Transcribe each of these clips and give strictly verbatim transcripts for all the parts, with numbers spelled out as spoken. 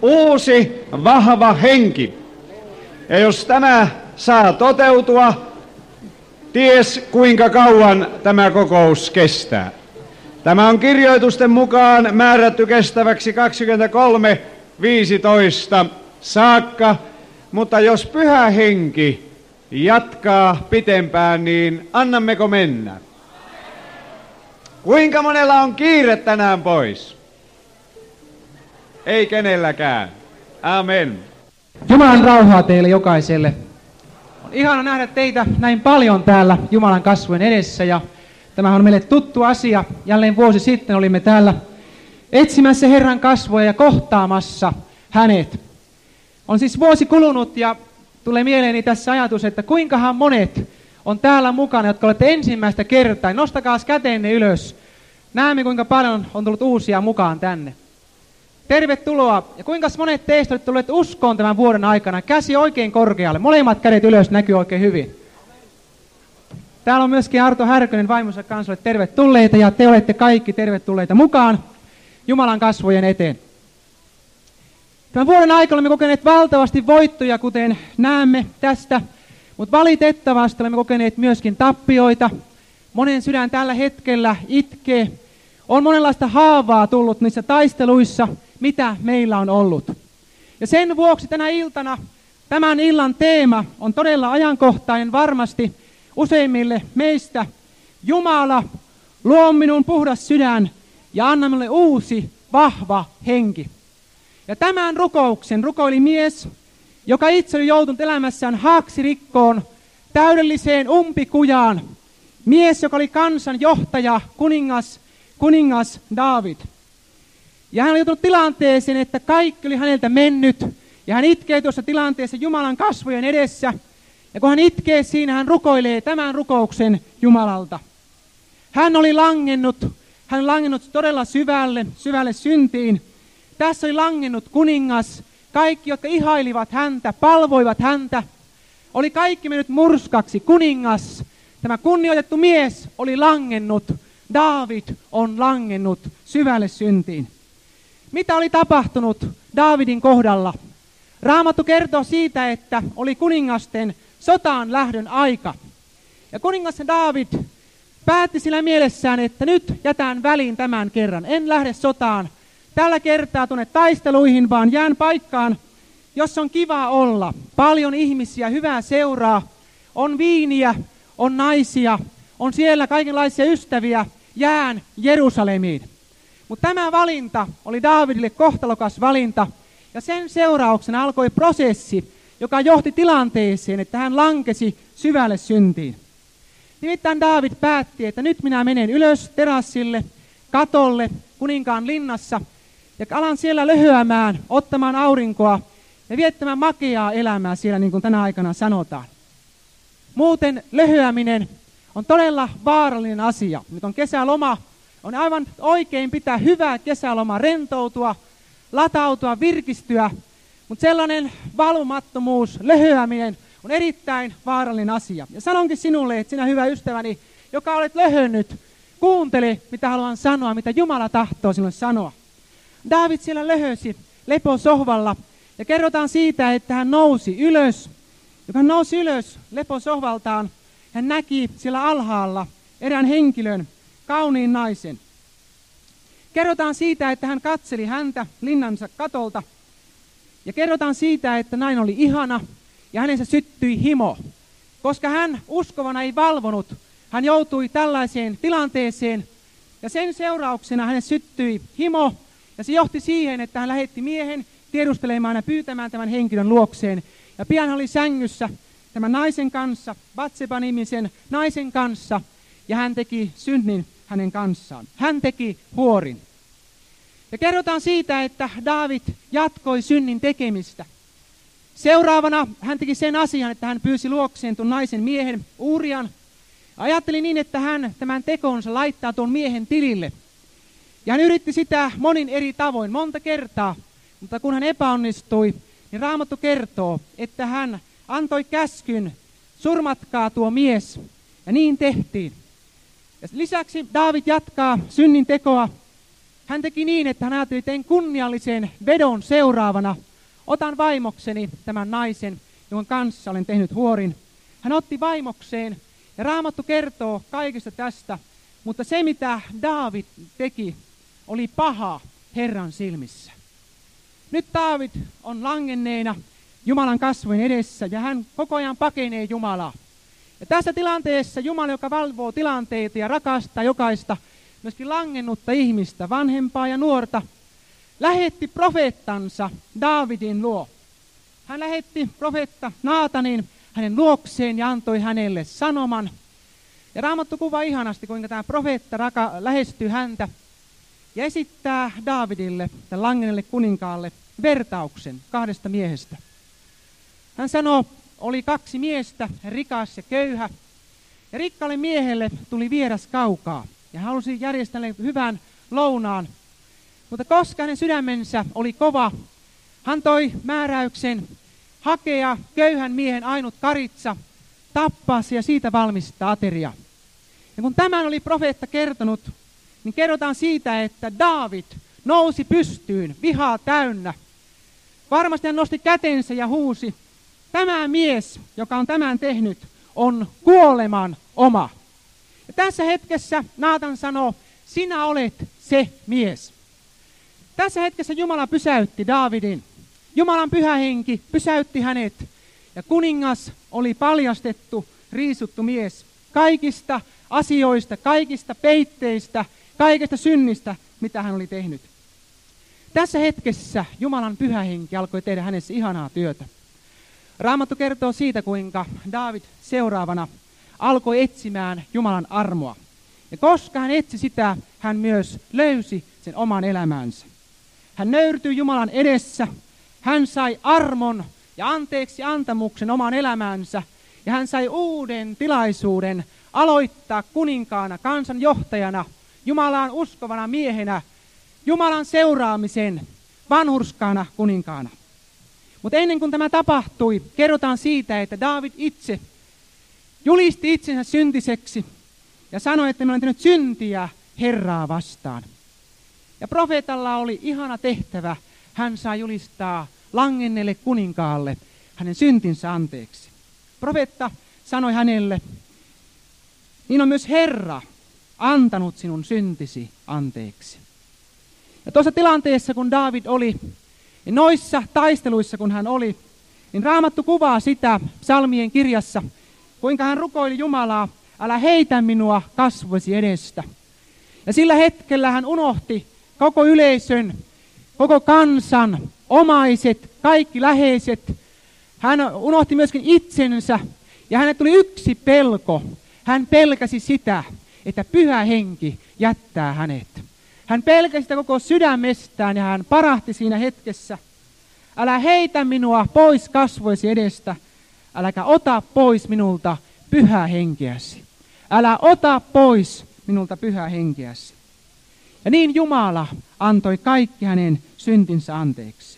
uusi vahva henki. Ja jos tämä saa toteutua, ties kuinka kauan tämä kokous kestää. Tämä on kirjoitusten mukaan määrätty kestäväksi kaksikymmentäkolme viisitoista saakka, mutta jos Pyhä Henki jatkaa pitempään, niin annammeko mennä? Kuinka monella on kiire tänään pois? Ei kenelläkään. Amen. Jumalan rauhaa teille jokaiselle. On ihana nähdä teitä näin paljon täällä Jumalan kasvojen edessä, ja tämä on meille tuttu asia. Jälleen vuosi sitten olimme täällä etsimässä Herran kasvoja ja kohtaamassa hänet. On siis vuosi kulunut ja tulee mieleeni tässä ajatus, että kuinkahan monet on täällä mukana, jotka olette ensimmäistä kertaa. Nostakaa käteenne ylös. Näemme, kuinka paljon on tullut uusia mukaan tänne. Tervetuloa. Ja kuinka monet teistä olette tulleet uskoon tämän vuoden aikana? Käsi oikein korkealle. Molemmat kädet ylös, näkyy oikein hyvin. Täällä on myöskin Arto Härkönen vaimonsa kanssa. Tervetulleita, ja te olette kaikki tervetulleita mukaan Jumalan kasvojen eteen. Tämän vuoden aikana olemme kokeneet valtavasti voittoja, kuten näemme tästä, mutta valitettavasti olemme kokeneet myöskin tappioita. Monen sydän tällä hetkellä itkee. On monenlaista haavaa tullut niissä taisteluissa, mitä meillä on ollut. Ja sen vuoksi tänä iltana, tämän illan teema on todella ajankohtainen varmasti useimmille meistä. Jumala, luo minun puhdas sydän ja anna minulle uusi, vahva henki. Ja tämän rukouksen rukoili mies, joka itse oli joutunut elämässään haaksirikkoon, täydelliseen umpikujaan. Mies, joka oli kansan johtaja, kuningas, kuningas Daavid. Ja hän oli joutunut tilanteeseen, että kaikki oli häneltä mennyt. Ja hän itkee tuossa tilanteessa Jumalan kasvojen edessä. Ja kun hän itkee siinä, hän rukoilee tämän rukouksen Jumalalta. Hän oli langennut, hän oli langennut todella syvälle, syvälle syntiin. Tässä oli langennut kuningas. Kaikki, jotka ihailivat häntä, palvoivat häntä, oli kaikki mennyt murskaksi. Kuningas, tämä kunnioitettu mies, oli langennut. Daavid on langennut syvälle syntiin. Mitä oli tapahtunut Daavidin kohdalla? Raamattu kertoo siitä, että oli kuningasten sotaan lähdön aika. Ja kuningas Daavid päätti sillä mielessään, että nyt jätän väliin tämän kerran. En lähde sotaan tällä kertaa tuonne taisteluihin, vaan jään paikkaan, jossa on kiva olla. Paljon ihmisiä, hyvää seuraa, on viiniä, on naisia, on siellä kaikenlaisia ystäviä. Jään Jerusalemiin. Mutta tämä valinta oli Daavidille kohtalokas valinta, ja sen seurauksena alkoi prosessi, joka johti tilanteeseen, että hän lankesi syvälle syntiin. Nimittäin Daavid päätti, että nyt minä menen ylös terassille, katolle, kuninkaan linnassa, ja alan siellä löhöämään, ottamaan aurinkoa ja viettämään makeaa elämää siellä, niin kuin tänä aikana sanotaan. Muuten löhöäminen on todella vaarallinen asia. Nyt on kesäloma. On aivan oikein pitää hyvää kesäloma, rentoutua, latautua, virkistyä. Mutta sellainen valumattomuus, löhöäminen on erittäin vaarallinen asia. Ja sanonkin sinulle, että sinä hyvä ystäväni, joka olet löhönnyt, kuuntele mitä haluan sanoa, mitä Jumala tahtoo sinulle sanoa. Daavid siellä löhösi leposohvalla ja kerrotaan siitä, että hän nousi ylös. Joka hän nousi ylös leposohvaltaan, hän näki siellä alhaalla erään henkilön, kauniin naisen. Kerrotaan siitä, että hän katseli häntä linnansa katolta. Ja kerrotaan siitä, että nainen oli ihana ja hänensä syttyi himo. Koska hän uskovana ei valvonut, hän joutui tällaiseen tilanteeseen. Ja sen seurauksena hänen syttyi himo. Ja se johti siihen, että hän lähetti miehen tiedustelemaan ja pyytämään tämän henkilön luokseen. Ja pian hän oli sängyssä tämän naisen kanssa, Batseba-nimisen naisen kanssa, ja hän teki synnin hänen kanssaan. Hän teki huorin. Ja kerrotaan siitä, että Daavid jatkoi synnin tekemistä. Seuraavana hän teki sen asian, että hän pyysi luokseen tuon naisen miehen Urian. Ajatteli niin, että hän tämän tekonsa laittaa tuon miehen tilille. Ja hän yritti sitä monin eri tavoin, monta kertaa. Mutta kun hän epäonnistui, niin Raamattu kertoo, että hän antoi käskyn, surmatkaa tuo mies. Ja niin tehtiin. Ja lisäksi Daavid jatkaa synnin tekoa. hän teki niin, että hän ajatteli, että teen kunniallisen vedon seuraavana. Otan vaimokseni tämän naisen, jonka kanssa olen tehnyt huorin. Hän otti vaimokseen ja Raamattu kertoo kaikesta tästä, mutta se mitä Daavid teki oli paha Herran silmissä. Nyt Daavid on langenneena Jumalan kasvojen edessä ja hän koko ajan pakenee Jumalaa. Ja tässä tilanteessa Jumala, joka valvoo tilanteita ja rakastaa jokaista, myöskin langennutta ihmistä, vanhempaa ja nuorta, lähetti profeettansa Daavidin luo. Hän lähetti profeetta Naatanin hänen luokseen ja antoi hänelle sanoman. Ja Raamattu kuvaa ihanasti, kuinka tämä profeetta raka, lähestyy häntä ja esittää Daavidille, tämän langennelle kuninkaalle, vertauksen kahdesta miehestä. Hän sanoo, oli kaksi miestä, rikas ja köyhä. Ja rikkaalle miehelle tuli vieras kaukaa ja hän halusi järjestää hyvän lounaan. Mutta koska hänen sydämensä oli kova, hän toi määräyksen hakea köyhän miehen ainut karitsa, tappaa se ja siitä valmistaa ateria. Ja kun tämän oli profeetta kertonut, niin kerrotaan siitä, että Daavid nousi pystyyn, vihaa täynnä. Varmasti hän nosti kätensä ja huusi, tämä mies, joka on tämän tehnyt, on kuoleman oma. Ja tässä hetkessä Naatan sanoo, sinä olet se mies. Tässä hetkessä Jumala pysäytti Daavidin. Jumalan pyhä henki pysäytti hänet. Ja kuningas oli paljastettu, riisuttu mies. Kaikista asioista, kaikista peitteistä, kaikista synnistä, mitä hän oli tehnyt. Tässä hetkessä Jumalan pyhä henki alkoi tehdä hänessä ihanaa työtä. Raamattu kertoo siitä, kuinka Daavid seuraavana alkoi etsimään Jumalan armoa. Ja koska hän etsi sitä, hän myös löysi sen oman elämänsä. Hän nöyrtyi Jumalan edessä, hän sai armon ja anteeksi antamuksen oman elämänsä. Ja hän sai uuden tilaisuuden aloittaa kuninkaana, kansanjohtajana, Jumalaan uskovana miehenä, Jumalan seuraamisen vanhurskaana kuninkaana. Mutta ennen kuin tämä tapahtui, kerrotaan siitä, että Daavid itse julisti itsensä syntiseksi ja sanoi, että minä olen tehnyt syntiä Herraa vastaan. Ja profeetalla oli ihana tehtävä, hän saa julistaa langenneelle kuninkaalle hänen syntinsä anteeksi. Profeetta sanoi hänelle, niin on myös Herra antanut sinun syntisi anteeksi. Ja tuossa tilanteessa, kun Daavid oli, ja noissa taisteluissa, kun hän oli, niin Raamattu kuvaa sitä psalmien kirjassa, kuinka hän rukoili Jumalaa, älä heitä minua kasvoisi edestä. Ja sillä hetkellä hän unohti koko yleisön, koko kansan, omaiset, kaikki läheiset. Hän unohti myöskin itsensä ja hänet tuli yksi pelko. Hän pelkäsi sitä, että pyhä henki jättää hänet. Hän pelkäsi sitä koko sydämestään ja hän parahti siinä hetkessä. Älä heitä minua pois kasvoisi edestä, äläkä ota pois minulta pyhää henkeäsi. Älä ota pois minulta pyhää henkeäsi. Ja niin Jumala antoi kaikki hänen syntinsä anteeksi.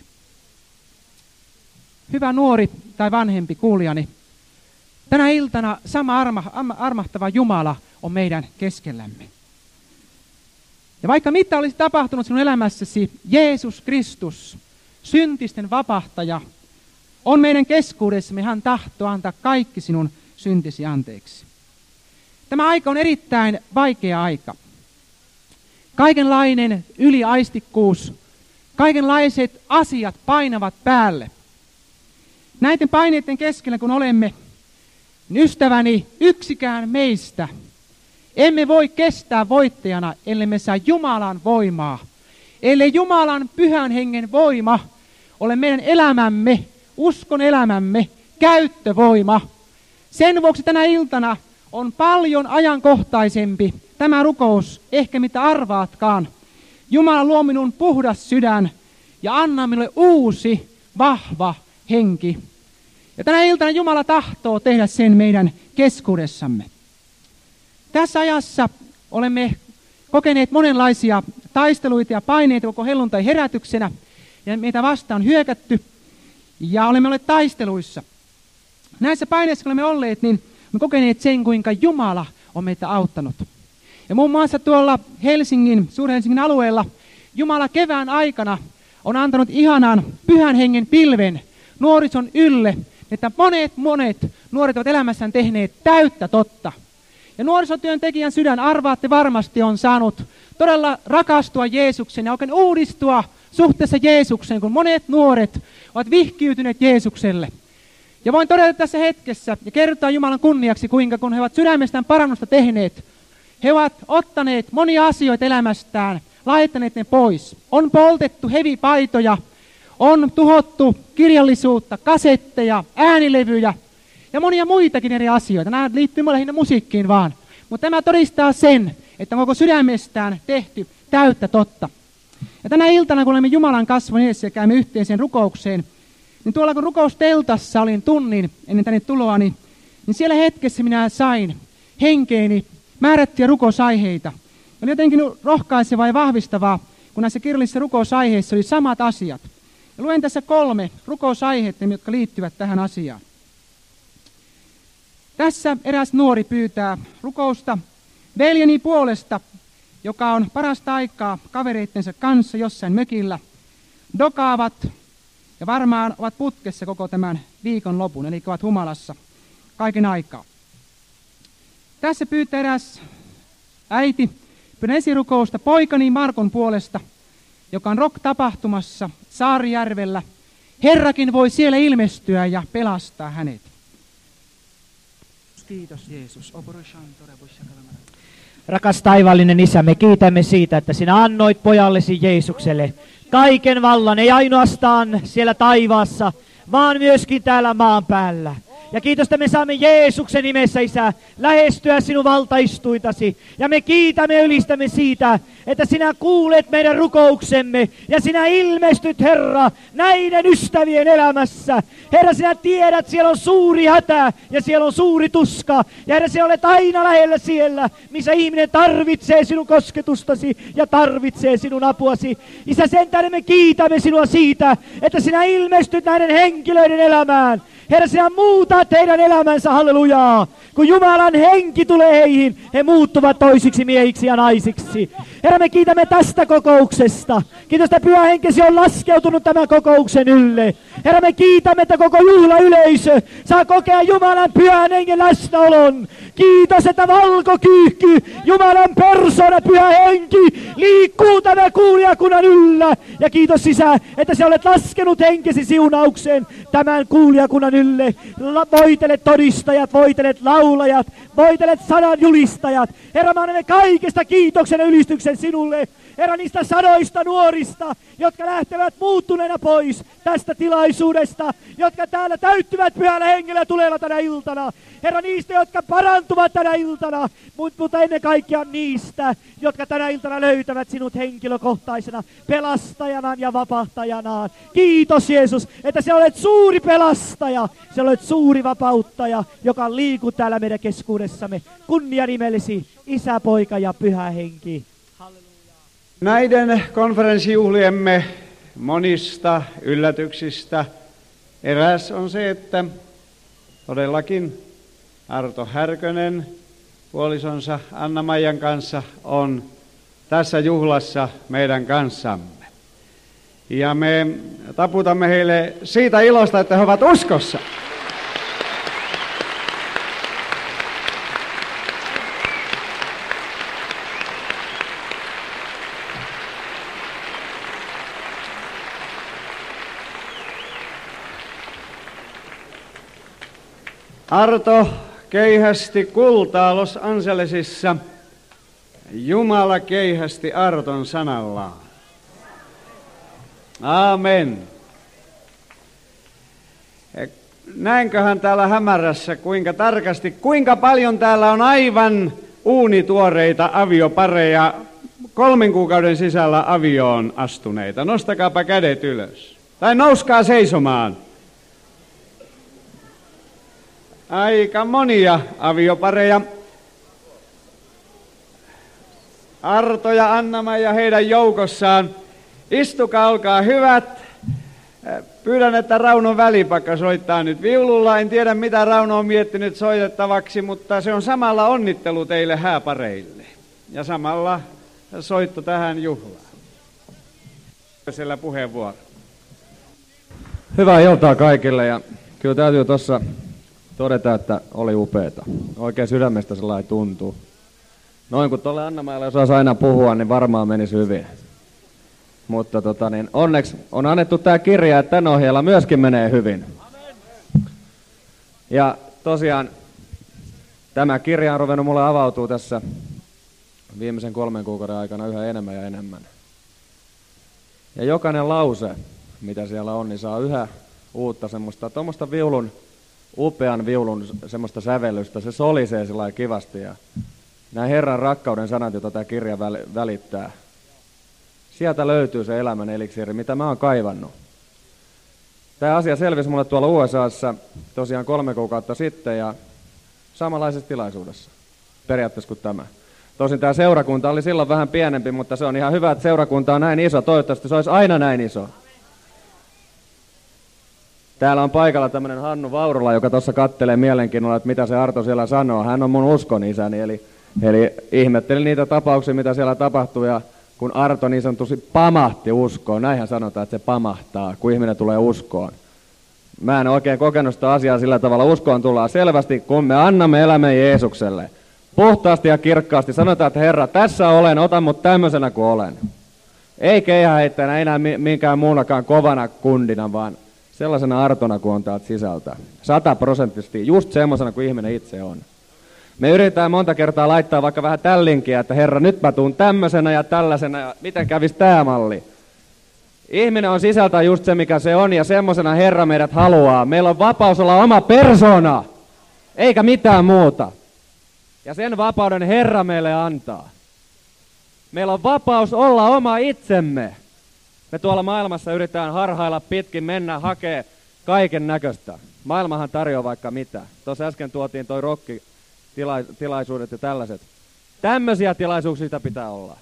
Hyvä nuori tai vanhempi kuulijani, tänä iltana sama arma, armahtava Jumala on meidän keskellämme. Ja vaikka mitä olisi tapahtunut sinun elämässäsi, Jeesus Kristus, syntisten vapahtaja, on meidän keskuudessamme. Hän tahtoo antaa kaikki sinun syntisi anteeksi. Tämä aika on erittäin vaikea aika. Kaikenlainen yliaistikkuus, kaikenlaiset asiat painavat päälle. Näiden paineiden keskellä kun olemme, niin ystäväni, yksikään meistä emme voi kestää voittajana, ellei me saa Jumalan voimaa. Ellei Jumalan pyhän hengen voima ole meidän elämämme, uskon elämämme, käyttövoima. Sen vuoksi tänä iltana on paljon ajankohtaisempi tämä rukous, ehkä mitä arvaatkaan. Jumala luo minun puhdas sydän ja anna minulle uusi, vahva henki. Ja tänä iltana Jumala tahtoo tehdä sen meidän keskuudessamme. Tässä ajassa olemme kokeneet monenlaisia taisteluita ja paineita koko helluntai herätyksenä. Ja meitä vastaan hyökätty ja olemme olleet taisteluissa. Näissä paineissa kun olemme olleet, niin olemme kokeneet sen, kuinka Jumala on meitä auttanut. Ja muun muassa tuolla Helsingin, Suur-Helsingin alueella Jumala kevään aikana on antanut ihanan pyhän hengen pilven nuorison ylle, että monet monet nuoret ovat elämässään tehneet täyttä totta. Ja nuorisotyöntekijän sydän, arvaatte varmasti, on saanut todella rakastua Jeesuksen ja oikein uudistua suhteessa Jeesukseen, kun monet nuoret ovat vihkiytyneet Jeesukselle. Ja voin todeta tässä hetkessä ja kertoa Jumalan kunniaksi, kuinka kun he ovat sydämestään parannusta tehneet, he ovat ottaneet monia asioita elämästään, laittaneet ne pois. On poltettu hevipaitoja, on tuhottu kirjallisuutta, kasetteja, äänilevyjä ja monia muitakin eri asioita. Nämä liittyy lähinnä musiikkiin vaan. Mutta tämä todistaa sen, että on koko sydämestään tehty täyttä totta. Ja tänä iltana, kun olemme Jumalan kasvon edessä ja käymme yhteiseen rukoukseen, niin tuolla kun rukousteltassa olin tunnin ennen tänne tuloani, niin siellä hetkessä minä sain henkeeni määrättyjä rukousaiheita. Oli jotenkin rohkaisevaa ja vahvistavaa, kun näissä kirjallisissa rukousaiheissa oli samat asiat. Ja luen tässä kolme rukousaihetta, jotka liittyvät tähän asiaan. Tässä eräs nuori pyytää rukousta veljeni puolesta, joka on parasta aikaa kavereittensa kanssa jossain mökillä, dokaavat ja varmaan ovat putkessa koko tämän viikon lopun, eli ovat humalassa kaiken aikaa. Tässä pyytää eräs äiti, pyydän esirukousta poikani Markon puolesta, joka on rock-tapahtumassa Saarijärvellä. Herrakin voi siellä ilmestyä ja pelastaa hänet. Kiitos Jeesus. Rakas taivaallinen Isä, me kiitämme siitä, että sinä annoit pojallesi Jeesukselle kaiken vallan, ei ainoastaan siellä taivaassa, vaan myöskin täällä maan päällä. Ja kiitos, että me saamme Jeesuksen nimessä, Isä, lähestyä sinun valtaistuitasi. Ja me kiitämme ja ylistämme siitä, että sinä kuulet meidän rukouksemme. Ja sinä ilmestyt, Herra, näiden ystävien elämässä. Herra, sinä tiedät, siellä on suuri hätä ja siellä on suuri tuska. Ja Herra, sinä olet aina lähellä siellä, missä ihminen tarvitsee sinun kosketustasi ja tarvitsee sinun apuasi. Isä, sen tähden me kiitämme sinua siitä, että sinä ilmestyt näiden henkilöiden elämään. Herra, sinä muutat heidän elämänsä, hallelujaa. Kun Jumalan henki tulee heihin, he muuttuvat toisiksi miehiksi ja naisiksi. Herra, me kiitämme tästä kokouksesta. Kiitos, että Pyhä Henkesi on laskeutunut tämän kokouksen ylle. Herra, me kiitämme, että koko juhlayleisö saa kokea Jumalan Pyhän Hengen läsnäolon. Kiitos, että valkokyyhky, Jumalan persona, Pyhä Henki, liikkuu tämän kuulijakunnan yllä. Ja kiitos, Isä, että sä olet laskenut henkesi siunauksen tämän kuulijakunnan ylle. Voitelet todistajat, voitelet laulajat, voitelet sanan julistajat. Herra, me annamme kaikesta kiitoksen ja ylistyksen sinulle. Herra, niistä sadoista nuorista, jotka lähtevät muuttuneena pois tästä tilaisuudesta, jotka täällä täyttyvät Pyhällä Hengellä tulella tänä iltana. Herra, niistä, jotka parantuvat tänä iltana, mutta ennen kaikkea niistä, jotka tänä iltana löytävät sinut henkilökohtaisena pelastajanaan ja vapahtajanaan. Kiitos, Jeesus, että sä olet suuri pelastaja, sä olet suuri vapauttaja, joka liikuu täällä meidän keskuudessamme. Kunnia nimellesi, Isä, Poika ja Pyhä Henki. Näiden konferenssijuhliemme monista yllätyksistä eräs on se, että todellakin Arto Härkönen puolisonsa Anna-Maijan kanssa on tässä juhlassa meidän kanssamme. Ja me taputamme heille siitä ilosta, että he ovat uskossa. Arto keihästi kultaa Los Angelesissa. Jumala keihästi Arton sanallaan. Aamen. Näinköhän täällä hämärässä, kuinka tarkasti, kuinka paljon täällä on aivan uunituoreita aviopareja, kolmen kuukauden sisällä avioon astuneita. Nostakaapa kädet ylös. Tai nouskaa seisomaan. Aika monia aviopareja. Arto ja Anna-Maija heidän joukossaan. Istukaa, olkaa hyvät. Pyydän, että Rauno Välipakka soittaa nyt viululla. En tiedä, mitä Rauno on miettinyt soitettavaksi, mutta se on samalla onnittelu teille hääpareille. Ja samalla soitto tähän juhlaan. Sillä puheenvuoro. Hyvää iltaa kaikille ja kyllä täytyy tuossa todeta, että oli upeeta. Oikein sydämestä sellainen tuntuu. Noin kun tuolle Annamäelle osaisi aina puhua, niin varmaan menisi hyvin. Mutta tota, niin onneksi on annettu tämä kirja, että tämän ohjeella myöskin menee hyvin. Ja tosiaan tämä kirja on ruvennut mulle avautuu tässä viimeisen kolmen kuukauden aikana yhä enemmän ja enemmän. Ja jokainen lause, mitä siellä on, niin saa yhä uutta semmoista, tuommoista viulun, upean viulun semmoista sävellystä. Se solisee sillä lailla kivasti ja nämä Herran rakkauden sanat, joita tämä kirja välittää. Sieltä löytyy se elämän eliksiiri, mitä mä oon kaivannut. Tämä asia selvisi mulle tuolla U S A:ssa tosiaan kolme kuukautta sitten ja samanlaisessa tilaisuudessa periaatteessa kuin tämä. Tosin tämä seurakunta oli silloin vähän pienempi, mutta se on ihan hyvä, että seurakunta on näin iso. Toivottavasti se olisi aina näin iso. Täällä on paikalla tämmöinen Hannu Vaurula, joka tuossa kattelee mielenkiinnolla, että mitä se Arto siellä sanoo. Hän on mun uskon isäni, eli, eli ihmettelin niitä tapauksia, mitä siellä tapahtuu. Ja kun Arto niin sanotusti pamahti uskoon, näinhän sanotaan, että se pamahtaa, kun ihminen tulee uskoon. Mä en oikein kokenut sitä asiaa sillä tavalla. Uskoon tullaan selvästi, kun me annamme elämän Jeesukselle. Puhtaasti ja kirkkaasti sanotaan, että Herra, tässä olen, ota mut tämmöisenä kuin olen. Ei keihäheittäjänä enää minkään muunakaan kovana kundina, vaan sellaisena Artona kuin on täältä sisältä. Sataprosenttisesti, just semmoisena kuin ihminen itse on. Me yritetään monta kertaa laittaa vaikka vähän tällinkiä, että Herra, nyt mä tuun tämmöisenä ja tällaisena, ja miten kävisi tää malli? Ihminen on sisältä just se, mikä se on, ja semmoisena Herra meidät haluaa. Meillä on vapaus olla oma persona, eikä mitään muuta. Ja sen vapauden Herra meille antaa. Meillä on vapaus olla oma itsemme. Me tuolla maailmassa yritetään harhailla pitkin, mennä, hakea kaiken näköistä. Maailmahan tarjoaa vaikka mitä. Tuossa äsken tuotiin toi rokkitilaisuudet ja tällaiset. Tämmöisiä tilaisuuksia pitää olla.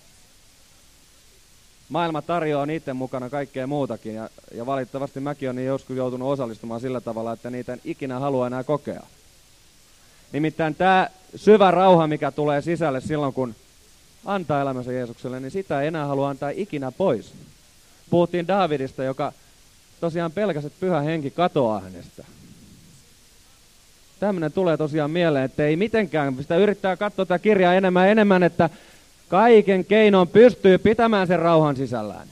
Maailma tarjoaa niiden mukana kaikkea muutakin. Ja, ja valitettavasti mäkin olen niin joskus joutunut osallistumaan sillä tavalla, että niitä en ikinä halua enää kokea. Nimittäin tämä syvä rauha, mikä tulee sisälle silloin, kun antaa elämänsä Jeesukselle, niin sitä ei enää halua antaa ikinä pois. Puhuttiin Daavidista, joka tosiaan pelkäsi, että pyhä henki katoaa hänestä. Tämmöinen tulee tosiaan mieleen, että ei mitenkään, sitä yrittää katsoa tätä kirjaa enemmän enemmän, että kaiken keinoin pystyy pitämään sen rauhan sisällään.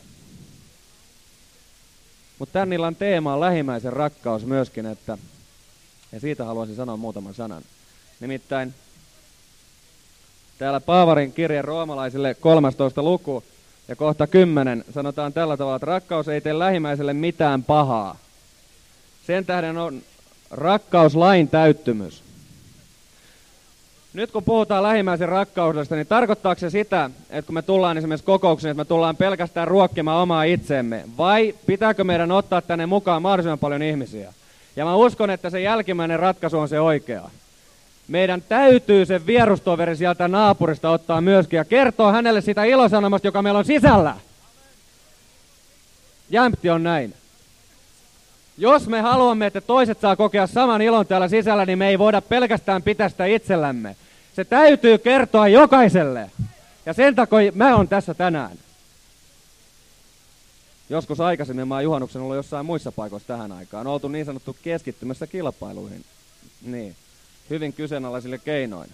Mutta tämän illan teema on lähimmäisen rakkaus myöskin, että, ja siitä haluaisin sanoa muutaman sanan. Nimittäin täällä Paavarin kirjan roomalaisille kolmastoista luku ja kohta kymmenen sanotaan tällä tavalla, että rakkaus ei tee lähimmäiselle mitään pahaa. Sen tähden on rakkaus lain täyttymys. Nyt kun puhutaan lähimmäisen rakkaudesta, niin tarkoittaako se sitä, että kun me tullaan esimerkiksi kokouksiin, että me tullaan pelkästään ruokkimaan omaa itseemme, vai pitääkö meidän ottaa tänne mukaan mahdollisimman paljon ihmisiä? Ja mä uskon, että se jälkimmäinen ratkaisu on se oikea. Meidän täytyy se vierustoveri sieltä naapurista ottaa myöskin ja kertoa hänelle sitä ilosanomasta, joka meillä on sisällä. Jämpti on näin. Jos me haluamme, että toiset saa kokea saman ilon täällä sisällä, niin me ei voida pelkästään pitää sitä itsellämme. Se täytyy kertoa jokaiselle. Ja sen takia mä oon tässä tänään. Joskus aikaisemmin mä oon juhannuksen ollut jossain muissa paikoissa tähän aikaan. On oltu niin sanottu keskittymässä kilpailuihin. Niin. Hyvin kyseenalaisille keinoin.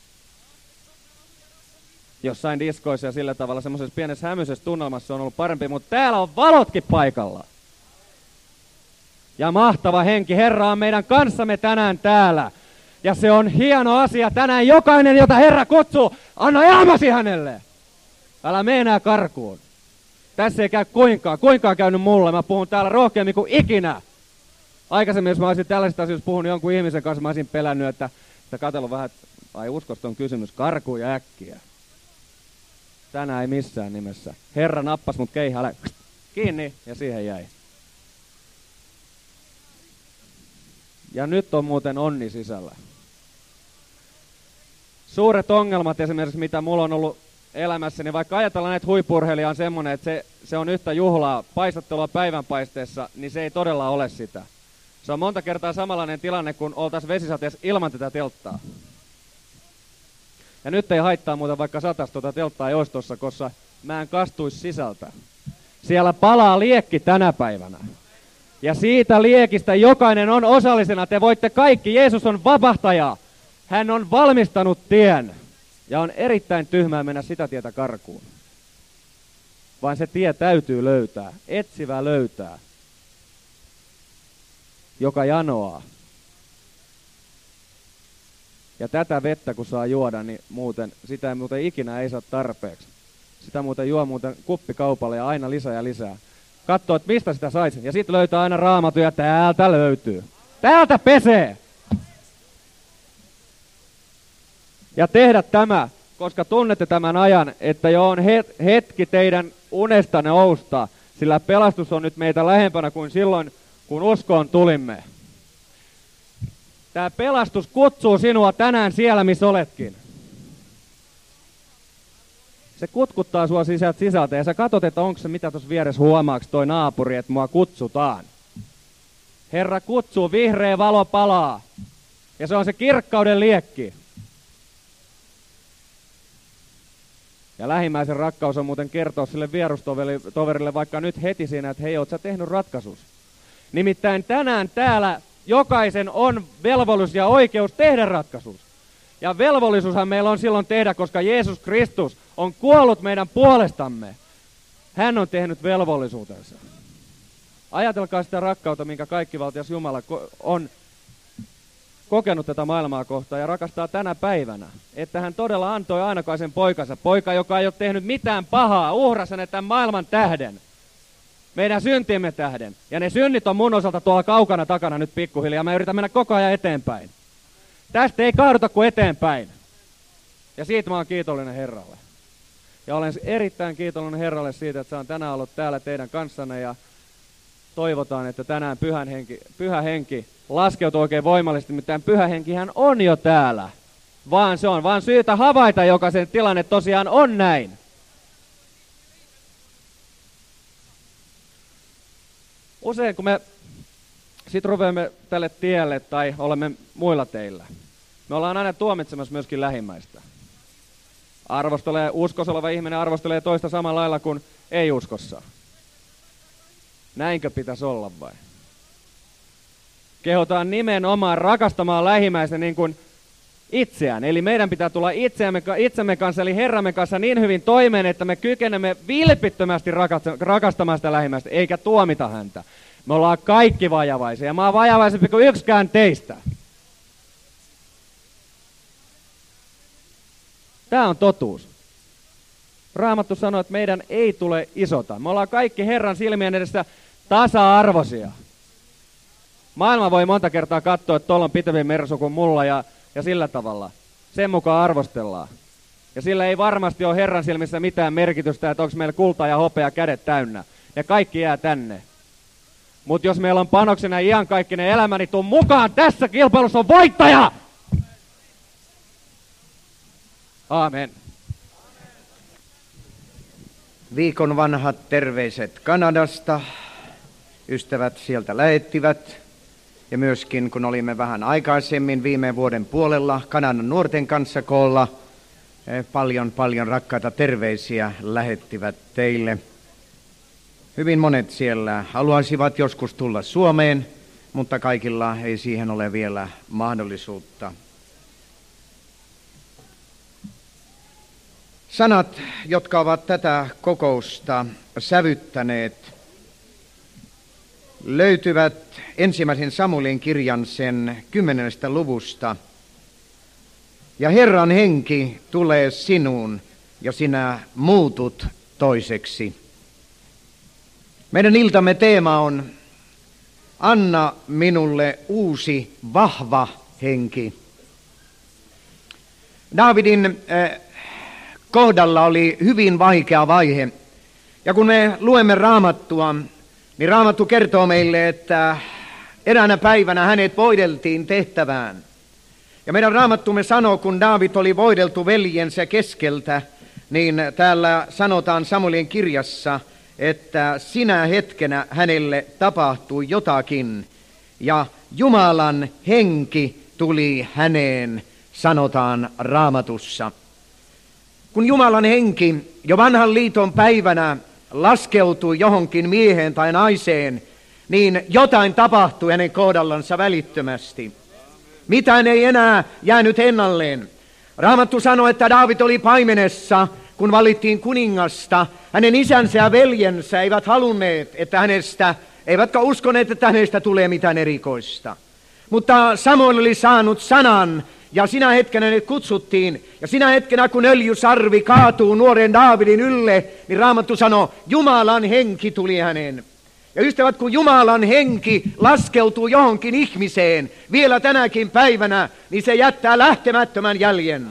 Jossain diskoissa ja sillä tavalla semmoisessa pienessä hämyisessä tunnelmassa on ollut parempi, mutta täällä on valotkin paikalla. Ja mahtava henki, Herra on meidän kanssamme tänään täällä. Ja se on hieno asia tänään. Jokainen, jota Herra kutsuu, anna elämäsi hänelle. Älä mene enää karkuun. Tässä ei käy kuinkaan. Kuinkaan käynyt mulle. Mä puhun täällä rohkeammin kuin ikinä. Aikaisemmin, jos mä olisin tällaisista asioista puhunut jonkun ihmisen kanssa, mä olisin pelännyt, että, että katsellut vähän, että ai uskosta on kysymys, karkuun ja äkkiä. Tänään ei missään nimessä. Herra nappas mut keihäällä kiinni ja siihen jäi. Ja nyt on muuten onni sisällä. Suuret ongelmat esimerkiksi, mitä mulla on ollut elämässäni, vaikka ajatellaan, että huippu-urheilija on semmoinen, että se, se on yhtä juhlaa, paistattelua päivänpaisteessa, niin se ei todella ole sitä. Se on monta kertaa samanlainen tilanne, kun oltaisiin vesisateessa ilman tätä telttaa. Ja nyt ei haittaa muuta, vaikka satas tuota telttaa ei olisi tossa, koska mä en kastuisi sisältä. Siellä palaa liekki tänä päivänä. Ja siitä liekistä jokainen on osallisena. Te voitte kaikki. Jeesus on vapahtaja. Hän on valmistanut tien. Ja on erittäin tyhmää mennä sitä tietä karkuun. Vaan se tie täytyy löytää. Etsivä löytää. Joka janoaa. Ja tätä vettä kun saa juoda, niin muuten, sitä muuten ikinä ei saa tarpeeksi. Sitä muuten juo muuten kuppikaupalle ja aina lisää ja lisää. Katso, että mistä sitä saisi. Ja sitten löytää aina Raamatun ja täältä löytyy. Täältä pesee! Ja tehdä tämä, koska tunnette tämän ajan, että jo on hetki teidän unesta nousta, sillä pelastus on nyt meitä lähempänä kuin silloin, kun uskoon tulimme. Tämä pelastus kutsuu sinua tänään siellä, missä oletkin. Se kutkuttaa sua sisältä sisältä ja sä katsot, että onko se mitä tuossa vieressä huomaaks toi naapuri, että mua kutsutaan. Herra kutsuu, vihreä valo palaa. Ja se on se kirkkauden liekki. Ja lähimmäisen rakkaus on muuten kertoa sille vierustoverille vaikka nyt heti siinä, että hei, oot sä tehnyt ratkaisus. Nimittäin tänään täällä jokaisen on velvollisuus ja oikeus tehdä ratkaisus. Ja velvollisuushan meillä on silloin tehdä, koska Jeesus Kristus on kuollut meidän puolestamme. Hän on tehnyt velvollisuutensa. Ajatelkaa sitä rakkautta, minkä kaikkivaltias Jumala on kokenut tätä maailmaa kohtaan ja rakastaa tänä päivänä. Että hän todella antoi ainokaisen poikansa. Poika, joka ei ole tehnyt mitään pahaa, uhrasi hänet tämän maailman tähden. Meidän syntimme tähden. Ja ne synnit on mun osalta tuolla kaukana takana nyt pikkuhiljaa. Mä yritän mennä koko ajan eteenpäin. Tästä ei kaaduta kuin eteenpäin. Ja siitä mä oon kiitollinen Herralle. Ja olen erittäin kiitollinen Herralle siitä, että saan tänään ollut täällä teidän kanssanne. Ja toivotaan, että tänään pyhän henki, pyhä henki laskeutuu oikein voimallisesti. Mitään pyhä henkihän on jo täällä. Vaan se on vaan syytä havaita, joka sen tilanne tosiaan on näin. Usein kun me sitten rupeamme tälle tielle tai olemme muilla teillä, me ollaan aina tuomitsemassa myöskin lähimmäistä. Arvostelee, uskossa oleva ihminen arvostelee toista samalla lailla kuin ei-uskossa. Näinkö pitäisi olla vai? Kehotaan nimenomaan rakastamaan lähimmäistä niin kuin itseään. Eli meidän pitää tulla itseämme, itsemme kanssa, eli Herramme kanssa niin hyvin toimeen, että me kykenemme vilpittömästi rakastamaan sitä lähimmäistä, eikä tuomita häntä. Me ollaan kaikki vajavaisia. Mä oon vajavaisempi kuin yksikään teistä. Tämä on totuus. Raamattu sanoo, että meidän ei tule isota. Me ollaan kaikki Herran silmien edessä tasa-arvoisia. Maailma voi monta kertaa katsoa, että tuolla on pitempi mersu kuin mulla ja, ja sillä tavalla. Sen mukaan arvostellaan. Ja sillä ei varmasti ole Herran silmissä mitään merkitystä, että onko meillä kulta ja hopea kädet täynnä. Ja kaikki jää tänne. Mutta jos meillä on panoksena iankaikkinen elämä, niin tuu mukaan tässä kilpailussa on voittaja! Aamen. Viikon vanhat terveiset Kanadasta. Ystävät sieltä lähettivät. Ja myöskin kun olimme vähän aikaisemmin viime vuoden puolella Kanadan nuorten kanssa koolla, paljon paljon rakkaita terveisiä lähettivät teille. Hyvin monet siellä haluaisivat joskus tulla Suomeen, mutta kaikilla ei siihen ole vielä mahdollisuutta. Sanat, jotka ovat tätä kokousta sävyttäneet, löytyvät ensimmäisen Samuelin kirjan sen kymmenennestä luvusta. Ja Herran henki tulee sinuun ja sinä muutut toiseksi. Meidän iltamme teema on Anna minulle uusi vahva henki. Daavidin äh, kohdalla oli hyvin vaikea vaihe. Ja kun me luemme Raamattua, niin Raamattu kertoo meille, että eräänä päivänä hänet voideltiin tehtävään. Ja meidän Raamattumme sanoo, kun Daavid oli voideltu veljensä keskeltä, niin täällä sanotaan Samuelin kirjassa, että sinä hetkenä hänelle tapahtui jotakin, ja Jumalan henki tuli häneen, sanotaan Raamatussa. Kun Jumalan henki jo vanhan liiton päivänä laskeutui johonkin mieheen tai naiseen, niin jotain tapahtui hänen kohdallansa välittömästi. Mitään ei enää jäänyt ennalleen. Raamattu sanoi, että Daavid oli paimenessa, kun valittiin kuningasta. Hänen isänsä ja veljensä eivät halunneet, että hänestä, eivätkä uskoneet, että hänestä tulee mitään erikoista. Mutta Samuel oli saanut sanan, ja sinä hetkenä ne kutsuttiin. Ja sinä hetkenä, kun öljysarvi kaatuu nuoren Daavidin ylle, niin Raamattu sanoi, Jumalan henki tuli häneen. Ja ystävät, kun Jumalan henki laskeutuu johonkin ihmiseen vielä tänäkin päivänä, niin se jättää lähtemättömän jäljen.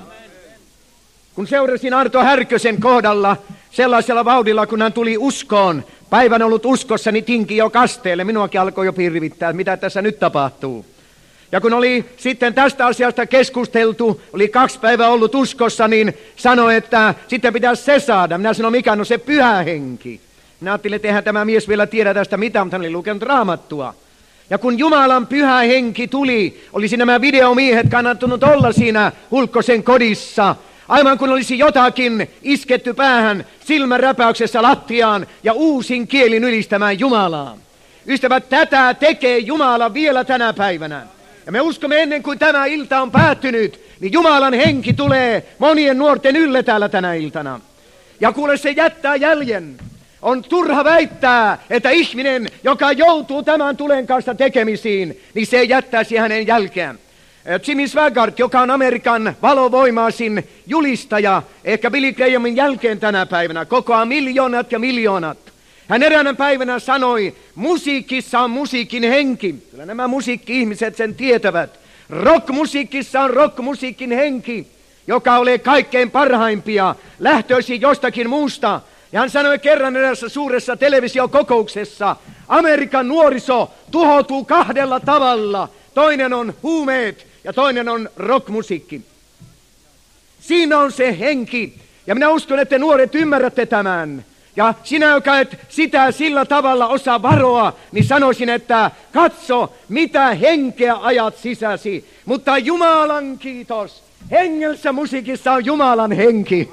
Kun seurasin Arto Härkösen kohdalla sellaisella vauhdilla, kun hän tuli uskoon, päivän ollut uskossa, niin tinki jo kasteelle. Minuakin alkoi jo pirvittää, mitä tässä nyt tapahtuu. Ja kun oli sitten tästä asiasta keskusteltu, oli kaksi päivää ollut uskossa, niin sanoi, että sitten pitäisi se saada. Minä sanoin, mikä on se pyhä henki. Minä ajattelin, että eihän tämä mies vielä tiedä tästä mitään, mutta hän oli lukenut Raamattua. Ja kun Jumalan pyhä henki tuli, olisi nämä videomiehet kannattanut olla siinä Hulkkosen kodissa. Aivan kun olisi jotakin isketty päähän silmänräpäyksessä lattiaan ja uusin kielin ylistämään Jumalaa. Ystävät, tätä tekee Jumala vielä tänä päivänä. Ja me uskomme ennen kuin tämä ilta on päättynyt, niin Jumalan henki tulee monien nuorten ylle täällä tänä iltana. Ja kuule, se jättää jäljen. On turha väittää, että ihminen, joka joutuu tämän tulen kanssa tekemisiin, niin se jättäisi hänen jälkeen. Jimmy Swaggart, joka on Amerikan valovoimaisin julistaja, ehkä Billy Grahamin jälkeen tänä päivänä, kokoaa miljoonat ja miljoonat. Hän eräänä päivänä sanoi, musiikissa on musiikin henki. Kyllä nämä musiikki-ihmiset sen tietävät. Rockmusiikissa on rockmusiikin henki, joka oli kaikkein parhaimpia, lähtöisin jostakin muusta. Ja hän sanoi kerran erässä suuressa televisiokokouksessa, Amerikan nuoriso tuhoutuu kahdella tavalla. Toinen on huumeet ja toinen on rockmusiikki. Siinä on se henki. Ja minä uskon, että nuoret ymmärrätte tämän. Ja sinä, joka et sitä sillä tavalla osaa varoa, niin sanoisin, että katso, mitä henkeä ajat sisäsi. Mutta Jumalan kiitos, hengessä musiikissa on Jumalan henki.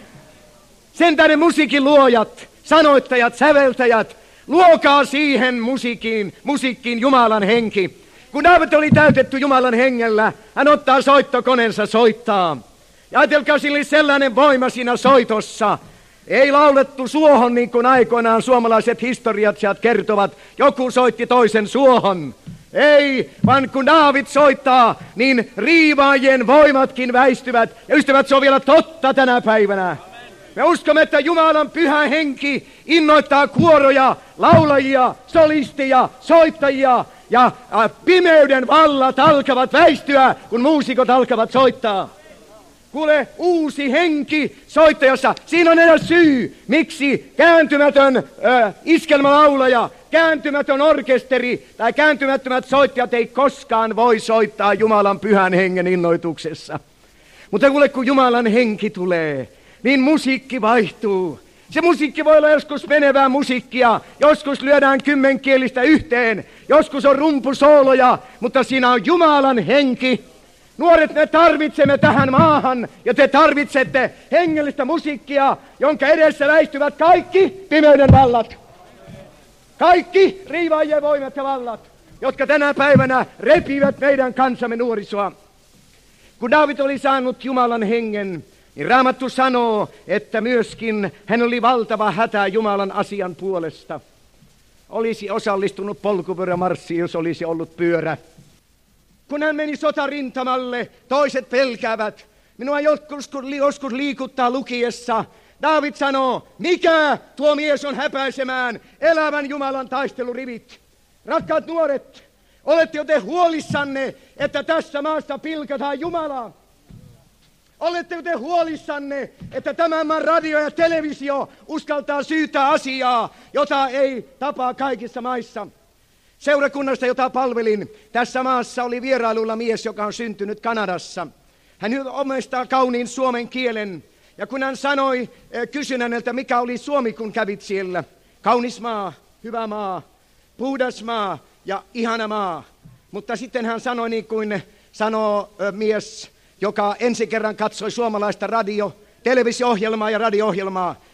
Sen tähden musiikin luojat, sanoittajat, säveltäjät, luokaa siihen musiikkiin, musiikkiin Jumalan henki. Kun Daavid oli täytetty Jumalan hengellä, hän ottaa soittokoneensa soittaa. Ja ajatelkaa, sillä oli sellainen voima siinä soitossa. Ei laulettu suohon niin kuin aikoinaan suomalaiset historiatsijat kertovat. Joku soitti toisen suohon. Ei, vaan kun Daavid soittaa, niin riivaajien voimatkin väistyvät. Ja ystävät, se on vielä totta tänä päivänä. Me uskomme, että Jumalan pyhä henki innoittaa kuoroja, laulajia, solistia, soittajia. Ja äh, pimeyden vallat alkavat väistyä, kun muusikot alkavat soittaa. Kuule, uusi henki soittajassa. Siinä on eräs syy, miksi kääntymätön äh, iskelmälaulaja, kääntymätön orkesteri tai kääntymättömät soittajat ei koskaan voi soittaa Jumalan pyhän hengen innoituksessa. Mutta kuule, kun Jumalan henki tulee, niin musiikki vaihtuu. Se musiikki voi olla joskus menevää musiikkia, joskus lyödään kymmenkielistä yhteen, joskus on rumpusooloja, mutta siinä on Jumalan henki. Nuoret, me tarvitsemme tähän maahan, ja te tarvitsette hengellistä musiikkia, jonka edessä väistyvät kaikki pimeyden vallat. Kaikki riivaajien voimat ja vallat, jotka tänä päivänä repivät meidän kansamme nuorisoa. Kun Daavid oli saanut Jumalan hengen, niin Raamattu sanoo, että myöskin hän oli valtava hätä Jumalan asian puolesta. Olisi osallistunut polkupyörämarssiin, jos olisi ollut pyörä. Kun hän meni sotarintamalle, toiset pelkäävät. Minua joskus, joskus liikuttaa lukiessa. Daavid sanoo, mikä tuo mies on häpäisemään elävän Jumalan taistelurivit. Rakkaat nuoret, oletteko te huolissanne, että tässä maassa pilkataan Jumalaa? Oletteko te huolissanne, että tämän maan radio ja televisio uskaltaa syytää asiaa, jota ei tapaa kaikissa maissa? Seurakunnasta, jota palvelin, tässä maassa oli vierailulla mies, joka on syntynyt Kanadassa. Hän omistaa kauniin suomen kielen. Ja kun hän sanoi, kysyin häneltä, mikä oli Suomi, kun kävit siellä. Kaunis maa, hyvä maa, puhdas maa ja ihana maa. Mutta sitten hän sanoi niin kuin sanoo mies, joka ensi kerran katsoi suomalaista radio, televisio-ohjelmaa ja radio-ohjelmaa.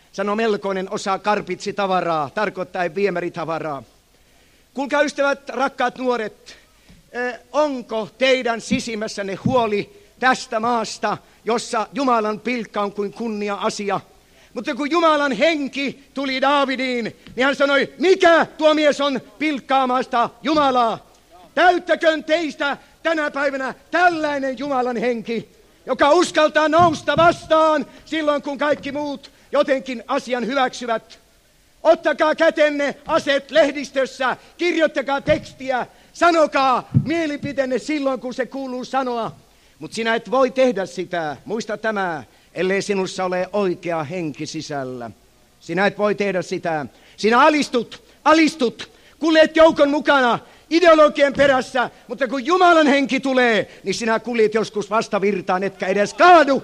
Sano melkoinen osa karpitsitavaraa, tarkoittaa viemäritavaraa. Kuulkaa ystävät, rakkaat nuoret, onko teidän sisimmässänne huoli tästä maasta, jossa Jumalan pilkka on kuin kunnia-asia? Mutta kun Jumalan henki tuli Daavidiin, niin hän sanoi, mikä tuo mies on pilkkaamasta Jumalaa? Täyttäköön teistä tänä päivänä tällainen Jumalan henki, joka uskaltaa nousta vastaan silloin, kun kaikki muut jotenkin asian hyväksyvät. Ottakaa kätenne aseet lehdistössä, kirjoittakaa tekstiä, sanokaa mielipiteenne silloin, kun se kuuluu sanoa. Mutta sinä et voi tehdä sitä, muista tämä, ellei sinussa ole oikea henki sisällä. Sinä et voi tehdä sitä. Sinä alistut, alistut, kuljet joukon mukana, ideologian perässä, mutta kun Jumalan henki tulee, niin sinä kuljet joskus vastavirtaan, etkä edes kaadu.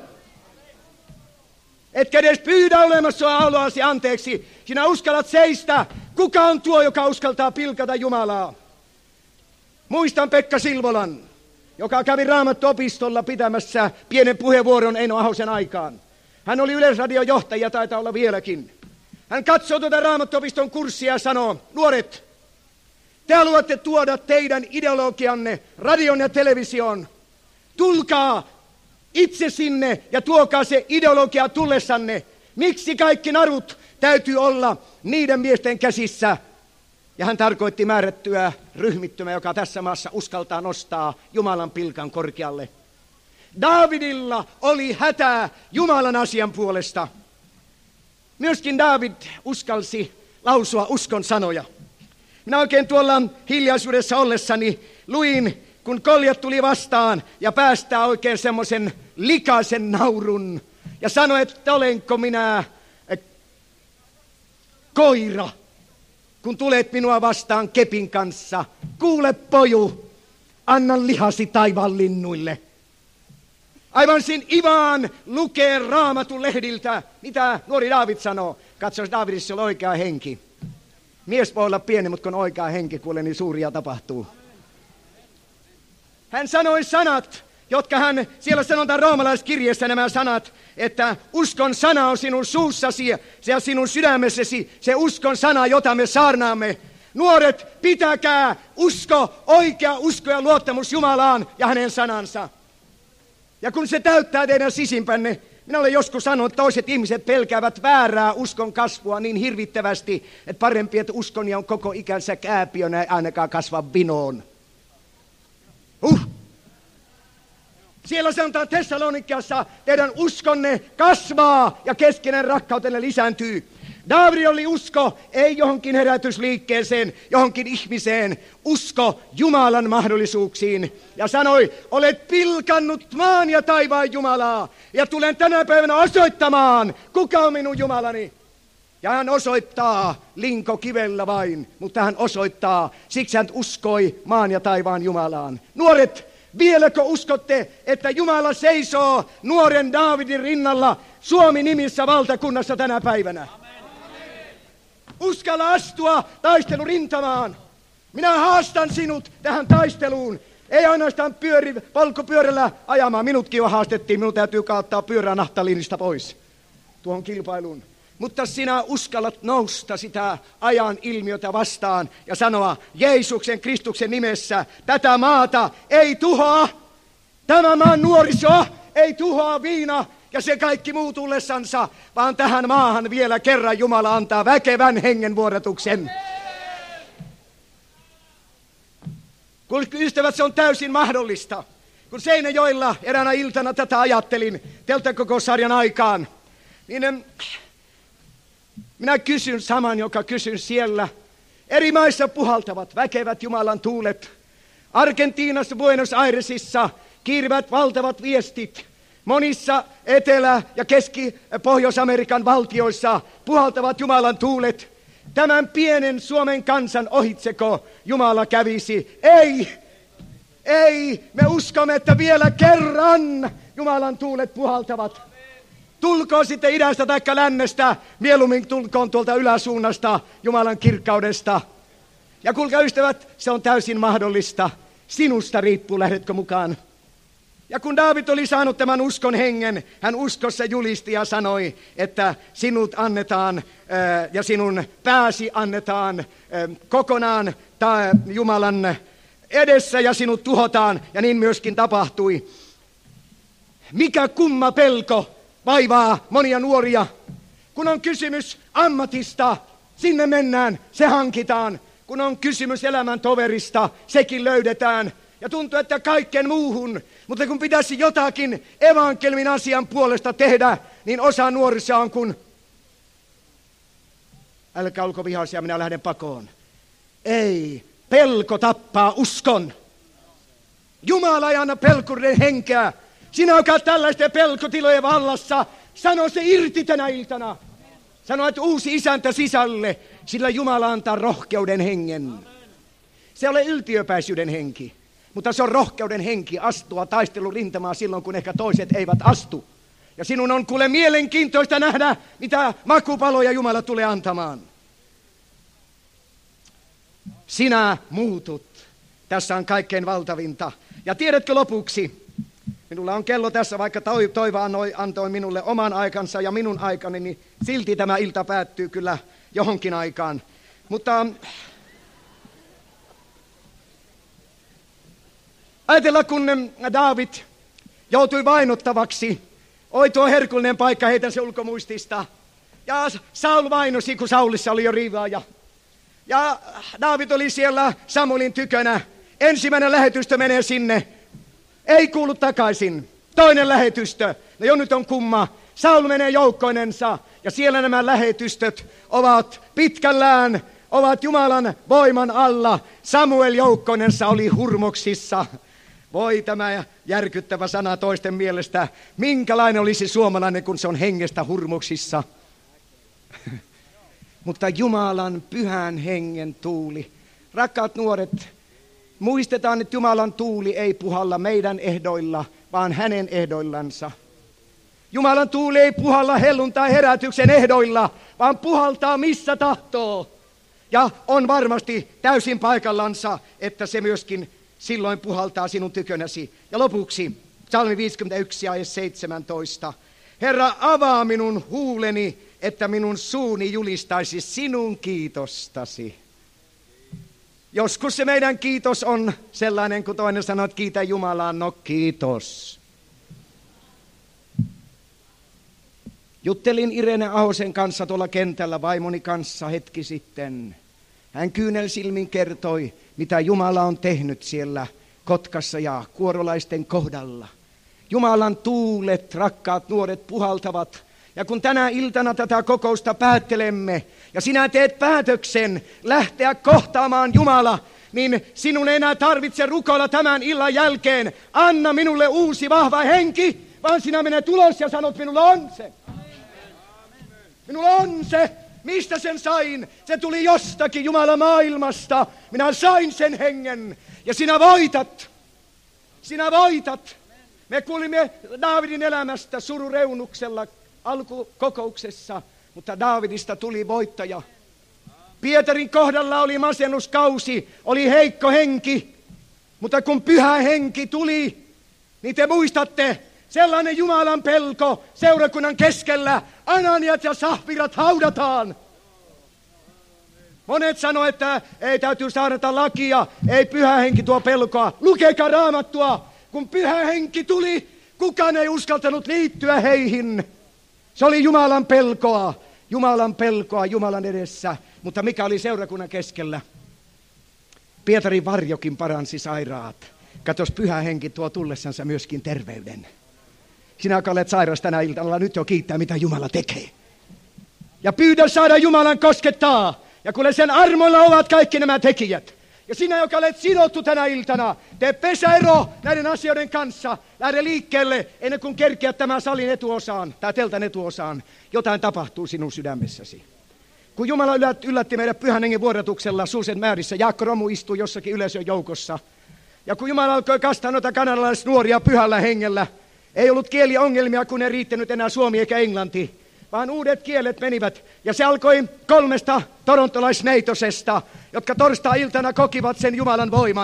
Etkä edes pyydä olemassa oloasi anteeksi. Sinä uskallat seistä. Kuka on tuo, joka uskaltaa pilkata Jumalaa? Muistan Pekka Silvolan, joka kävi Raamattuopistolla pitämässä pienen puheenvuoron Eino Ahosen aikaan. Hän oli Yleisradion johtaja, taitaa olla vieläkin. Hän katsoi tuota Raamattuopiston kurssia ja sanoi, nuoret, te haluatte tuoda teidän ideologianne radion ja televisioon. Tulkaa itse sinne ja tuokaa se ideologia tullessanne. Miksi kaikki narut täytyy olla niiden miesten käsissä? Ja hän tarkoitti määrättyä ryhmittymää, joka tässä maassa uskaltaa nostaa Jumalan pilkan korkealle. Daavidilla oli hätää Jumalan asian puolesta. Myöskin Daavid uskalsi lausua uskon sanoja. Minä oikein tuolla hiljaisuudessa ollessani luin, kun Koljat tuli vastaan ja päästää oikein semmoisen likaisen naurun. Ja sanoi, että olenko minä äh, koira, kun tulet minua vastaan kepin kanssa. Kuule poju, anna lihasi taivaan linnuille. Aivan siinä Ivaan lukee Raamatun lehdiltä, mitä nuori Daavid sanoo. Katso, jos Daavidissa on oikea henki. Mies voi olla pieni, mutta kun on oikea henki, kuule, niin suuria tapahtuu. Hän sanoi sanat, jotka hän, siellä sanotaan roomalaiskirjeessä nämä sanat, että uskon sana on sinun suussasi ja sinun sydämessäsi, se uskon sana, jota me saarnaamme. Nuoret, pitäkää usko, oikea usko ja luottamus Jumalaan ja hänen sanansa. Ja kun se täyttää teidän sisimpänne, minä olen joskus sanonut, että toiset ihmiset pelkäävät väärää uskon kasvua niin hirvittävästi, että parempi, että uskonia on koko ikänsä kääpiönä ja ainakaan kasva vinoon. Huh! Siellä sanotaan Tessalonikiassa, teidän uskonne kasvaa ja keskeinen rakkautenne lisääntyy. Daavid oli usko, ei johonkin herätysliikkeeseen, johonkin ihmiseen, usko Jumalan mahdollisuuksiin. Ja sanoi, olet pilkannut maan ja taivaan Jumalaa, ja tulen tänä päivänä osoittamaan, kuka on minun Jumalani. Ja hän osoittaa linkokivellä vain, mutta hän osoittaa, siksi hän uskoi maan ja taivaan Jumalaan. Nuoret, vieläkö uskotte, että Jumala seisoo nuoren Daavidin rinnalla Suomi-nimissä valtakunnassa tänä päivänä? Uskalla astua taistelurintamaan. Minä haastan sinut tähän taisteluun. Ei ainoastaan pyöri, polkupyörällä ajamaan. Minutkin jo haastettiin. Minun täytyy kaattaa pyörää naftaliinista pois tuohon kilpailuun. Mutta sinä uskallat nousta sitä ajan ilmiötä vastaan ja sanoa Jeesuksen Kristuksen nimessä, tätä maata ei tuhoa. Tämä maan nuoriso ei tuhoa viina ja se kaikki muu tullessansa, vaan tähän maahan vielä kerran Jumala antaa väkevän hengenvuodatuksen. Kun ystävät, se on täysin mahdollista. Kun Seinäjoella eräänä iltana tätä ajattelin telttakokousarjan aikaan, niin minä kysyn saman, joka kysyn siellä. Eri maissa puhaltavat väkevät Jumalan tuulet. Argentiinassa, Buenos Airesissa kiirivät valtavat viestit. Monissa Etelä- ja Keski-Pohjois-Amerikan valtioissa puhaltavat Jumalan tuulet. Tämän pienen Suomen kansan ohitseko Jumala kävisi? Ei, ei, me uskomme, että vielä kerran Jumalan tuulet puhaltavat. Tulkoon sitten idästä tai lännestä, mieluummin tulkoon tuolta yläsuunnasta Jumalan kirkkaudesta. Ja kuulkaa ystävät, se on täysin mahdollista. Sinusta riippuu, lähdetkö mukaan. Ja kun Daavid oli saanut tämän uskon hengen, hän uskossa julisti ja sanoi, että sinut annetaan ja sinun pääsi annetaan kokonaan Jumalan edessä ja sinut tuhotaan, ja niin myöskin tapahtui. Mikä kumma pelko vaivaa monia nuoria, kun on kysymys ammatista, sinne mennään, se hankitaan. Kun on kysymys elämän toverista, sekin löydetään. Ja tuntuu, että kaiken muuhun, mutta kun pitäisi jotakin evankelmin asian puolesta tehdä, niin osa nuorissa on kun, älkää olko vihaisia, minä lähden pakoon. Ei, pelko tappaa uskon. Jumala ei anna pelkuuden henkeä. Sinä, joka on tällaisten pelkotilojen vallassa, sano se irti tänä iltana. Sano, että uusi isäntä sisälle, sillä Jumala antaa rohkeuden hengen. Se ei ole yltiöpäisyyden henki, mutta se on rohkeuden henki astua taistelurintamaa silloin, kun ehkä toiset eivät astu. Ja sinun on kuule mielenkiintoista nähdä, mitä makupaloja Jumala tulee antamaan. Sinä muutut. Tässä on kaikkein valtavinta. Ja tiedätkö lopuksi, minulla on kello tässä, vaikka Toivo antoi minulle oman aikansa ja minun aikani, niin silti tämä ilta päättyy kyllä johonkin aikaan. Mutta ajatella, kun Daavid joutui vainottavaksi, oi tuo herkullinen paikka, heitän se ulkomuistista. Ja Saul vainosi, kun Saulissa oli jo riivaaja. Ja Daavid oli siellä Samuelin tykönä. Ensimmäinen lähetystö menee sinne. Ei kuulu takaisin. Toinen lähetystö. No jo nyt on kumma. Saul menee joukkoinensa. Ja siellä nämä lähetystöt ovat pitkällään, ovat Jumalan voiman alla. Samuel joukkoinensa oli hurmoksissa. Voi tämä järkyttävä sana toisten mielestä. Minkälainen olisi suomalainen, kun se on hengestä hurmoksissa? Mutta Jumalan pyhän hengen tuuli. Rakkaat nuoret, muistetaan, että Jumalan tuuli ei puhalla meidän ehdoilla, vaan hänen ehdoillansa. Jumalan tuuli ei puhalla helluntai herätyksen ehdoilla, vaan puhaltaa missä tahtoo. Ja on varmasti täysin paikallansa, että se myöskin silloin puhaltaa sinun tykönäsi. Ja lopuksi psalmi viisikymmentäyksi ja seitsemäntoista. Herra, avaa minun huuleni, että minun suuni julistaisi sinun kiitostasi. Joskus se meidän kiitos on sellainen, kun toinen sanoo, että kiitä Jumalaa, no kiitos. Juttelin Irene Ahosen kanssa tuolla kentällä vaimoni kanssa hetki sitten. Hän kyynelsilmin kertoi, mitä Jumala on tehnyt siellä Kotkassa ja kuorolaisten kohdalla. Jumalan tuulet, rakkaat nuoret, puhaltavat. Ja kun tänä iltana tätä kokousta päättelemme, ja sinä teet päätöksen lähteä kohtaamaan Jumala, niin sinun ei enää tarvitse rukoilla tämän illan jälkeen. Anna minulle uusi vahva henki, vaan sinä menet ulos ja sanot, minulla on se. Minulla on se. Mistä sen sain? Se tuli jostakin Jumalan maailmasta. Minä sain sen hengen. Ja sinä voitat. Sinä voitat. Me kuulimme Daavidin elämästä surureunuksella alkukokouksessa, mutta Daavidista tuli voittaja. Pietarin kohdalla oli masennuskausi, oli heikko henki, mutta kun pyhä henki tuli, niin te muistatte, sellainen Jumalan pelko seurakunnan keskellä, Ananiat ja Saffirat haudataan. Monet sanoo, että ei täytyy saada lakia, ei pyhä henki tuo pelkoa. Lukekaa Raamattua, kun pyhä henki tuli, kukaan ei uskaltanut liittyä heihin. Se oli Jumalan pelkoa, Jumalan pelkoa Jumalan edessä, mutta mikä oli seurakunnan keskellä? Pietarin varjokin paransi sairaat. Katos, pyhä henki tuo tullessansa myöskin terveyden. Sinä, joka olet sairas tänä iltana, nyt jo kiittää, mitä Jumala tekee. Ja pyydä saada Jumalan koskettaa. Ja kun sen armoilla ovat kaikki nämä tekijät. Ja sinä, joka olet sidottu tänä iltana, tee pesäero näiden asioiden kanssa. Lähde liikkeelle ennen kuin kerkeät tämän salin etuosaan, tai teltan etuosaan. Jotain tapahtuu sinun sydämessäsi. Kun Jumala yllätti meidät pyhän hengen vuodatuksella Suusen määrissä, Jaakko Romu istui jossakin yleisön joukossa. Ja kun Jumala alkoi kastaa noita kanadalaisnuoria pyhällä hengellä, ei ollut kieliongelmia, kun ei riittänyt enää suomi eikä englanti, vaan uudet kielet menivät. Ja se alkoi kolmesta torontolaisneitosesta, jotka torstai-iltana kokivat sen Jumalan voiman.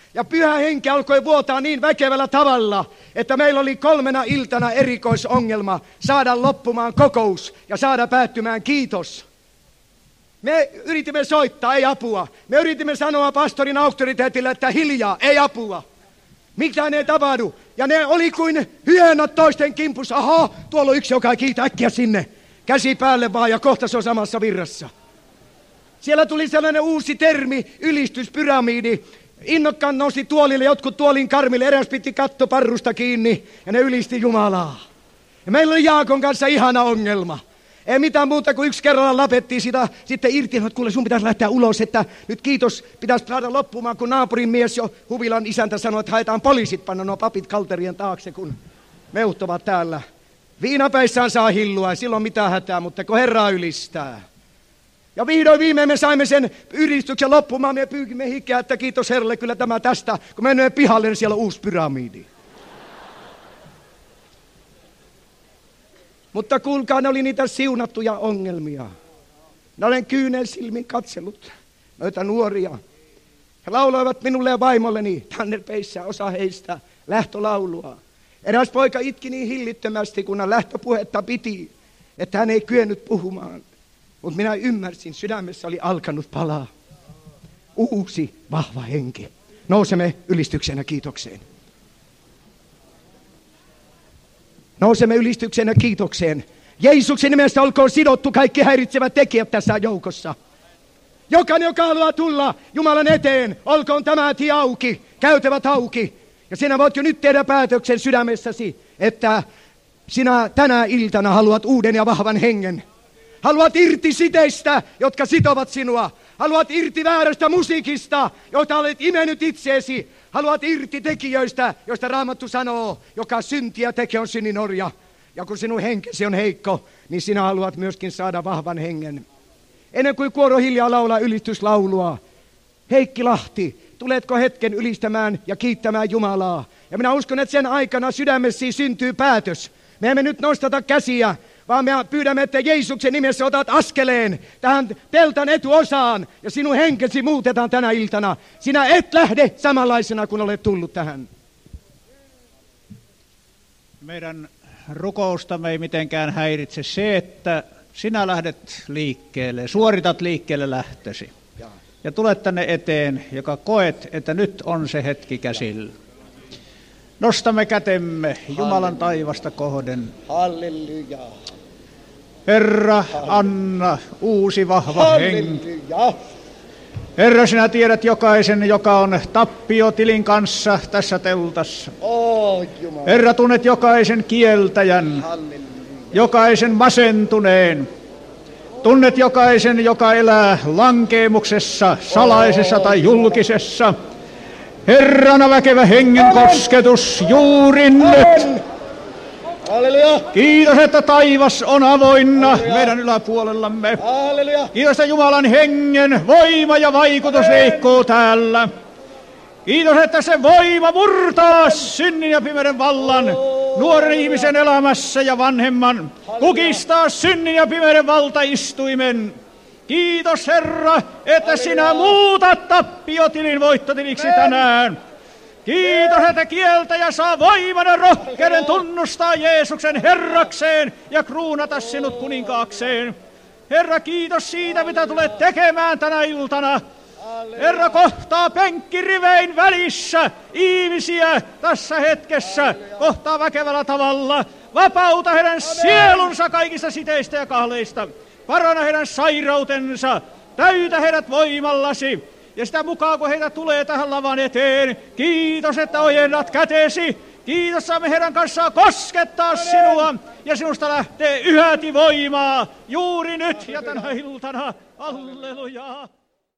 Ja Pyhä Henki alkoi vuotaa niin väkevällä tavalla, että meillä oli kolmena iltana erikoisongelma saada loppumaan kokous ja saada päättymään kiitos. Me yritimme soittaa, ei apua. Me yritimme sanoa pastorin auktoriteetille, että hiljaa, ei apua. Mitään ei tapahdu. Ja ne oli kuin hyönät toisten kimpussa. Aha, tuolla on yksi, joka kiitä äkkiä sinne. Käsi päälle vaan ja kohta se on samassa virrassa. Siellä tuli sellainen uusi termi, ylistyspyramidi. Innokkaan nousi tuolille, jotkut tuolin karmille, eräs piti katto parrusta kiinni ja ne ylisti Jumalaa. Ja meillä oli Jaakon kanssa ihana ongelma. Ei mitään muuta kuin yksi kerralla lapettiin sitä sitten irti, että kuule sun pitäisi lähteä ulos, että nyt kiitos pitäisi saada loppumaan, kun naapurin mies jo huvilan isäntä sanoi, että haetaan poliisit panna nuo papit kalterien taakse, kun meuhtovat täällä. Viinapäissään saa hillua, ei silloin mitään hätää, mutta kun Herraa ylistää. Ja vihdoin viimein me saimme sen yhdistyksen loppumaan, me pyykimme hikeä, että kiitos Herralle, kyllä tämä tästä, kun menemme pihalle, niin siellä on uusi pyramidi. Mutta kuulkaa, ne oli niitä siunattuja ongelmia. Mä olen kyynel silmin katsellut noita nuoria. He lauloivat minulle ja vaimolleni, Tannerpeissä osa heistä, lähtölaulua. Eräs poika itki niin hillittömästi, kun hän lähtöpuhetta piti, että hän ei kyennyt puhumaan. Mutta minä ymmärsin, sydämessä oli alkanut palaa. Uusi, vahva henki. Nousemme ylistyksenä kiitokseen. Nousemme ylistyksenä kiitokseen. Jeesuksen nimessä olkoon sidottu kaikki häiritsevät tekijät tässä joukossa. Jokainen, joka haluaa tulla Jumalan eteen, olkoon tämä tie auki, käytävät auki. Ja sinä voit jo nyt tehdä päätöksen sydämessäsi, että sinä tänä iltana haluat uuden ja vahvan hengen. Haluat irti siteistä, jotka sitovat sinua. Haluat irti väärästä musiikista, jota olet imennyt itseesi. Haluat irti tekijöistä, joista Raamattu sanoo, joka syntiä tekee on synnin orja. Ja kun sinun henkesi on heikko, niin sinä haluat myöskin saada vahvan hengen. Ennen kuin kuoro hiljaa laulaa ylistyslaulua, Heikki Lahti, tuletko hetken ylistämään ja kiittämään Jumalaa? Ja minä uskon, että sen aikana sydämessi syntyy päätös. Me emme nyt nostata käsiä, vaan me pyydämme, että Jeesuksen nimessä otat askeleen tähän teltan etuosaan ja sinun henkesi muutetaan tänä iltana. Sinä et lähde samanlaisena kuin olet tullut tähän. Meidän rukoustamme ei mitenkään häiritse se, että sinä lähdet liikkeelle, suoritat liikkeelle lähtösi. Ja tulet tänne eteen, joka koet, että nyt on se hetki käsillä. Nostamme kätemme Jumalan taivasta kohden. Halleluja. Herra, anna uusi vahva henki. Herra, sinä tiedät jokaisen, joka on tappiotilin kanssa tässä teltassa. Oh, Herra, tunnet jokaisen kieltäjän, Halleluja. jokaisen masentuneen. Tunnet jokaisen, joka elää lankeemuksessa, salaisessa tai julkisessa. Herrana väkevä hengen kosketus juuri nyt. Halleluja. Kiitos, että taivas on avoinna meidän yläpuolellamme. Halleluja. Kiitos, että Jumalan hengen voima ja vaikutus liikkuu täällä. Kiitos, että se voima murtaa synnin ja pimeyden vallan nuoren ihmisen elämässä ja vanhemman. Kukistaa synnin ja pimeyden valtaistuimen. Kiitos, Herra, että sinä muutat tappiotilin voittotiliksi tänään. Kiitos, että kieltäjä saa voiman ja rohkeuden tunnustaa Jeesuksen Herrakseen ja kruunata sinut kuninkaakseen. Herra, kiitos siitä, mitä tulet tekemään tänä iltana. Herra, kohtaa penkkirivein välissä ihmisiä tässä hetkessä, kohtaa väkevällä tavalla. Vapauta heidän sielunsa kaikista siteistä ja kahleista. Paranna heidän sairautensa, täytä heidät voimallasi. Ja sitä mukaan, kun heitä tulee tähän lavan eteen, kiitos, että ojennat kätesi. Kiitos, saamme heidän kanssaan koskettaa sinua. Ja sinusta lähtee yhäti voimaa juuri nyt ja tänä iltana. Halleluja.